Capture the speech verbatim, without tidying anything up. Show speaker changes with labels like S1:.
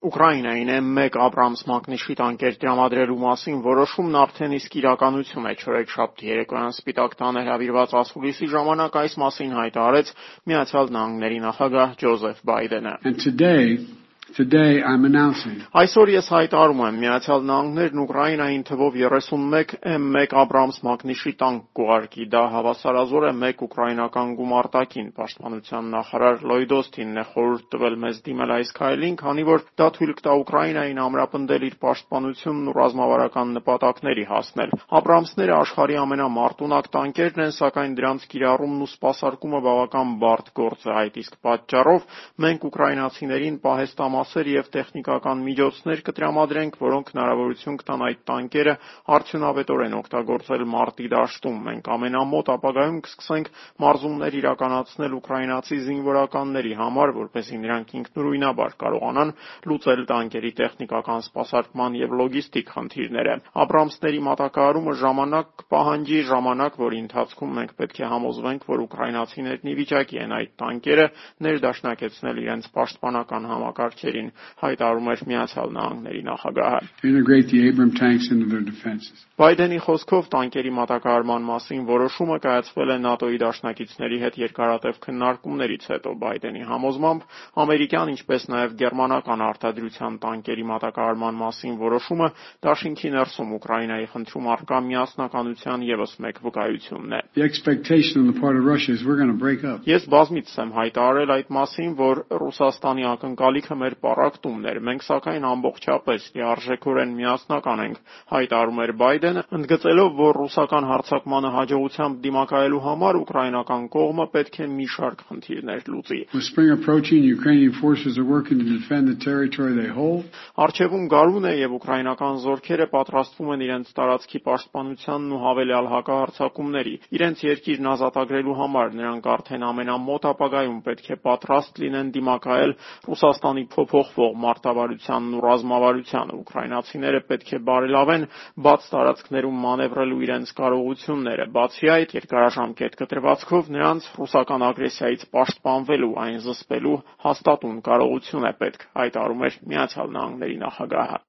S1: Ուկրաինային էմ մեկ Աբրամս մակնիշի տանկեր տրամադրելու մասին որոշումն արդեն իսկ իրականություն է։ Չորեքշաբթի երեկոյան Սպիտակ տան հրավիրված ասուլիսի ժամանակ այս մասին հայտարարեց Միացյալ Նահանգների նախագահ Ջոզեֆ Բայդենը։
S2: And today Today I'm announcing.
S1: Այսօր ես հայտարարում եմ Միացյալ Նահանգներն Ուկրաինային թվով երեսունմեկ էմ մեկ Աբրամս մակնիշի տանկ կուղարկի։ Դա հավասարազոր է մեկ ուկրաինական գումարտակին։ Պաշտպանության նախարար Լոյդ Օսթինն է խորհուրդ տվել մեզ դիմել այս քայլին, քանի որ դա թույլ կտա Ուկրաինային ամրապնդել իր պաշտպանությունն ու ռազմավարական նպատակների հասնել։ Աբրամսները աշխարհի ամենամարտունակ տանկերն են, սակայն դրանց կիրառումն ու սպասարկումը բավական բարդ գործ է։ Այդ իսկ պատճառով մենք ուկրաինացիներին պահեստամասեր և տեխնիկական միջոցներ կտրամադրենք, որոնք հնարավորություն կտան այդ տանկերը արդյունավետորեն օգտագործել մարտի դաշտում։ Մենք ամենամոտ ապագայում կսկսենք մարզումներ իրականացնել ուկրաինացի զինվորականների համար, որպեսզի նրանք ինքնուրույնաբար կարողանան լուծել տանկերի տեխնիկական սպասարկման և լոգիստիկ խնդիրները։ Աբրամսների մատակարարումը ժամանակ կպահանջի, ժամանակ, որի ընթացքում մենք պետք է համոզվենք, որ ուկրաինացիներն ի վիճակի են այդ տանկերը ներդաշնակեցնել իրենց պաշտպանական համակարգերին, հայտարարում էր Միացյալ Նահանգների նախագահը։
S2: Integrate the Abrams tanks into their defenses.
S1: Բայդենի խոսքով տանկերի մատակարարման մասին որոշումը կայացվել է ՆԱՏՕ-ի դաշնակիցների հետ երկարատև քննարկումներից հետո։ Բայդենի համոզմամբ ամերիկյան, ինչպես նաև գերմանական արտադրության տանկերի մատակարարման մասին որոշումը դաշինքի ներսում Ուկրաինայի խնդրում առկա միասնականության ևս մեկ վկայությունն է։
S2: The expectation on the part of Russia is we're going to break up.
S1: Ես բազմիցս եմ հայտարարել այդ մասին, որ Ռուսաստանի ակնկալիքը մեր պառակտումն էր։ Մենք սակայն ամբողջապես լիարժեքորեն միասնական ենք, հայտարարում էր Բայդենը, ընդգծելով, որ ռուսական հարձակմանը հաջողությամբ դիմակայելու համար ուկրաինական կողմը պետք է մի շարք խնդիրներ լուծի։
S2: With spring approaching, Ukrainian forces are working to defend the territory they hold.
S1: Առջևում գարուն է եւ ուկրաինական զորքերը պատրաստվում են իրենց տարածքի պաշտպանությանն ու հավելյալ հակահարձակումների։ Իրենց երկիրն ազատագրելու համար նրանք արդեն ամենամոտ ապագայում պետք է պատրաստ լինեն դիմակայել Ռուսաստանի փոփոխվող մարտավարությանն ու ռազմավարությանը։ Ուկրաինացիները պետք է բարելավեն բաց տարածքներում մանևրելու իրենց կարողությունները։ Բացի այդ, երկարաժամկետ կտրվածքով նրանց ռուսական ագրեսիայից պաշտպանվելու, այն զսպելու հաստատուն կարողություն է պետք, հայտարարում էր Միացյալ Նահանգների նախագահը։